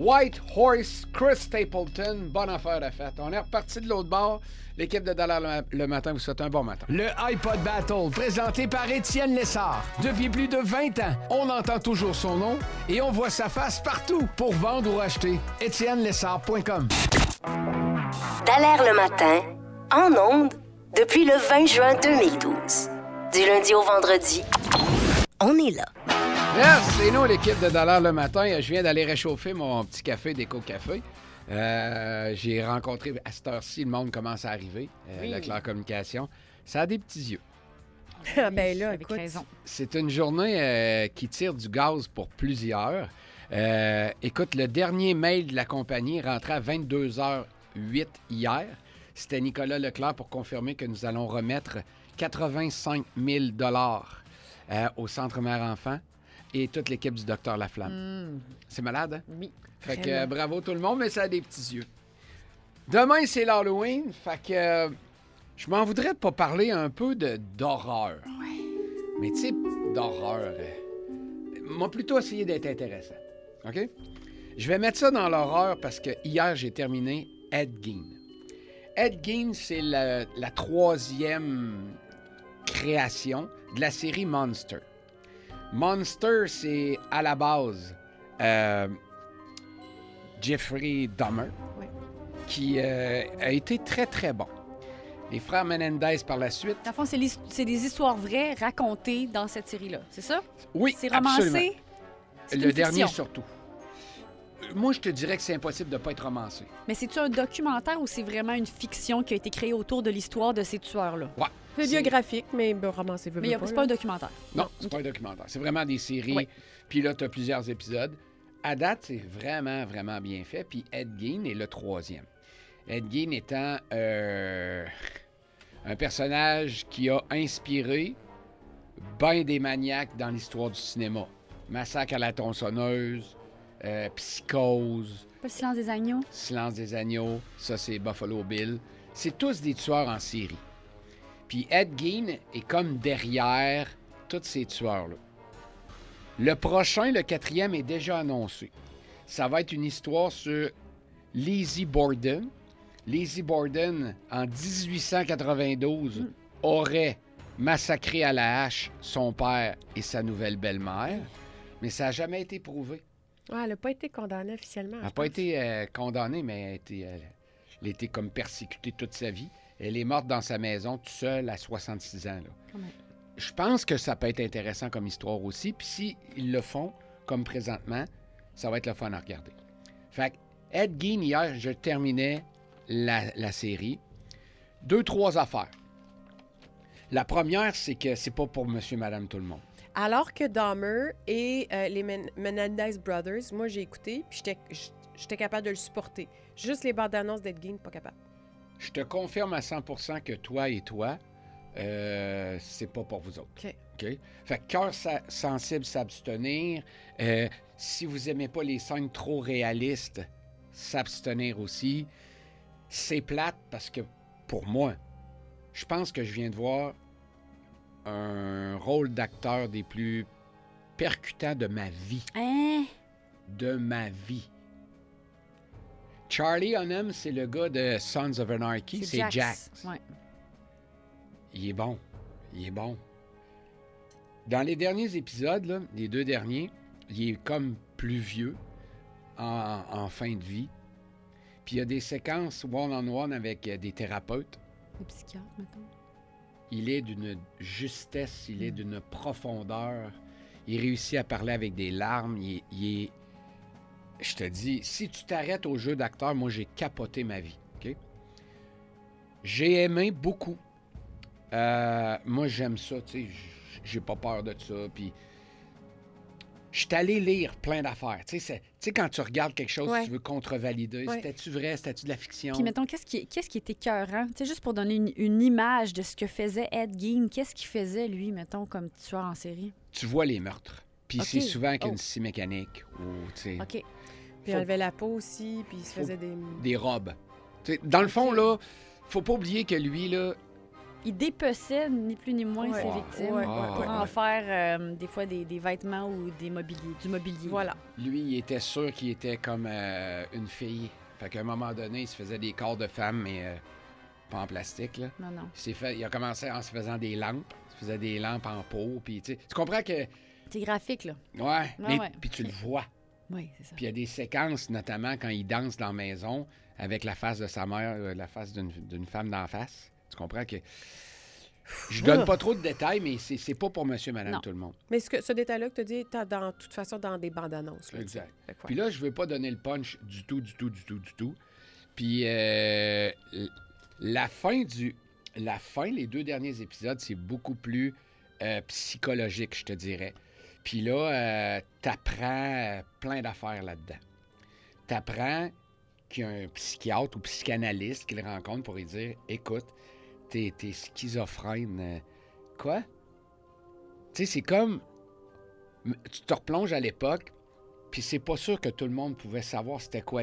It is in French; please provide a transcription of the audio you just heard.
White Horse, Chris Stapleton, bonne affaire de fête. On est reparti de l'autre bord. L'équipe de Dallas le matin vous souhaite un bon matin. Le iPod Battle, présenté par Étienne Lessard. Depuis plus de 20 ans, on entend toujours son nom et on voit sa face partout. Pour vendre ou acheter, étiennelessard.com. Dallaire le matin, en ondes, depuis le 20 juin 2012. Du lundi au vendredi, on est là. Yes, c'est nous, l'équipe de Dallas le matin. Je viens d'aller réchauffer mon petit café d'Éco Café. J'ai rencontré, à cette heure-ci, le monde commence à arriver, Leclerc Communication. Ça a des petits yeux. Ah ben là, Avec écoute, raison. C'est une journée qui tire du gaz pour plusieurs. Écoute, le dernier mail de la compagnie est rentré à 22h08 hier. C'était Nicolas Leclerc pour confirmer que nous allons remettre 85 000 $ au Centre Mère-Enfant et toute l'équipe du Dr Laflamme. C'est malade, hein? oui. Fait que Vraiment. bravo tout le monde, mais ça a des petits yeux. Demain, c'est l'Halloween, fait que je m'en voudrais de pas parler un peu d'horreur. Mais tu sais, d'horreur, m'a plutôt essayé d'être intéressant. OK? Je vais mettre ça dans l'horreur parce que hier, j'ai terminé Ed Gein. Ed Gein, c'est la troisième création de la série Monster. Monster, c'est à la base Jeffrey Dahmer, Oui. qui a été très, très bon. Les frères Menendez par la suite. Dans le fond, c'est des histoires vraies racontées dans cette série-là, c'est ça? Oui, C'est romancé? absolument. C'est Le une dernier fiction. surtout. Moi, je te dirais que c'est impossible de ne pas être romancé. Mais c'est-tu un documentaire ou c'est vraiment une fiction qui a été créée autour de l'histoire de ces tueurs-là? Ouais. C'est biographique, mais romancé, veut Mais c'est pas un documentaire. Non, c'est pas un documentaire. C'est vraiment des séries. Oui. Puis là, tu as plusieurs épisodes. À date, c'est vraiment, vraiment bien fait. Puis Ed Gein est le troisième. Ed Gein étant un personnage qui a inspiré bien des maniaques dans l'histoire du cinéma. Massacre à la tronçonneuse, Psychose, Pas le silence des agneaux? Silence des agneaux, ça c'est Buffalo Bill. C'est tous des tueurs en série. Puis Ed Gein est comme derrière tous ces tueurs-là. Le prochain, le quatrième, est déjà annoncé. Ça va être une histoire sur Lizzie Borden. Lizzie Borden, en 1892, aurait massacré à la hache son père et sa nouvelle belle-mère, mais ça n'a jamais été prouvé. Ouais, elle n'a pas été condamnée officiellement. Elle n'a je pas pense. été condamnée, mais elle a été comme persécutée toute sa vie. Elle est morte dans sa maison, toute seule, à 66 ans. Là. Quand même. Je pense que ça peut être intéressant comme histoire aussi. Puis s'ils le font, comme présentement, ça va être le fun à regarder. Fait que Ed Gein, hier, je terminais la série. 2-3 affaires. La première, c'est que c'est pas pour monsieur, madame, tout le monde. Alors que Dahmer et les Menendez Brothers, moi, j'ai écouté, puis j'étais capable de le supporter. Juste les bandes annonces d'Ed Gein, pas capable. Je te confirme à 100% que toi et toi, c'est pas pour vous autres. OK. OK? Fait que cœur sensible, s'abstenir. Si vous aimez pas les scènes trop réalistes, s'abstenir aussi. C'est plate parce que, pour moi, je pense que je viens de voir un rôle d'acteur des plus percutants de ma vie. Hein? De ma vie. Charlie Hunnam, c'est le gars de Sons of Anarchy. C'est Jack. Ouais. Il est bon. Il est bon. Dans les derniers épisodes, là, les 2 derniers, il est comme plus vieux en fin de vie. Puis il y a des séquences one-on-one avec des thérapeutes. Les psychiatres, mettons. Il est d'une justesse, il est d'une profondeur. Il réussit à parler avec des larmes. Il est... Je te dis, si tu t'arrêtes au jeu d'acteur, moi, j'ai capoté ma vie. OK? J'ai aimé beaucoup. Moi, j'aime ça, tu sais. J'ai pas peur de ça. Puis, je suis allé lire plein d'affaires. Tu sais, quand tu regardes quelque chose, Ouais. tu veux contrevalider. Ouais. C'était-tu vrai? C'était-tu de la fiction? Puis, mettons, qu'est-ce qui est écœurant? Tu sais, juste pour donner une image de ce que faisait Ed Gein, qu'est-ce qu'il faisait, lui, mettons, comme tueur en série? Tu vois les meurtres. Puis OK. c'est souvent avec Oh. une scie mécanique ou, tu sais, OK. Puis il Faut- enlevait la peau aussi, puis il se Faut- faisait des... des robes. Tu sais, dans le fond, là, faut pas oublier que lui, là, il dépeçait ni plus ni moins Ouais. ses victimes Ouais, pour ouais, en ouais. faire des fois des vêtements ou du mobilier. Voilà. Lui, il était sûr qu'il était comme une fille. Fait qu'à un moment donné, il se faisait des corps de femme, mais pas en plastique, là. Non, non. Il a commencé en se faisant des lampes. Il se faisait des lampes en peau, puis tu sais... Tu comprends que... C'est graphique, là. Ouais, mais ouais. puis tu le vois. Oui, c'est ça. Puis il y a des séquences, notamment quand il danse dans la maison, avec la face de sa mère, la face d'une femme d'en face. Tu comprends que... Je donne pas trop de détails, mais c'est pas pour monsieur, madame, Non. tout le monde. Mais ce détail-là que tu as dit, t'as de toute façon dans des bandes annonces. Là, Exact. Fait que, ouais. Puis là, je veux pas donner le punch du tout. Puis la fin, les 2 derniers épisodes, c'est beaucoup plus psychologique, je te dirais. Puis là, t'apprends plein d'affaires là-dedans. T'apprends qu'il y a un psychiatre ou psychanalyste qui le rencontre pour lui dire « Écoute, t'es schizophrène. Quoi? » Tu sais, c'est comme... Tu te replonges à l'époque, puis c'est pas sûr que tout le monde pouvait savoir c'était quoi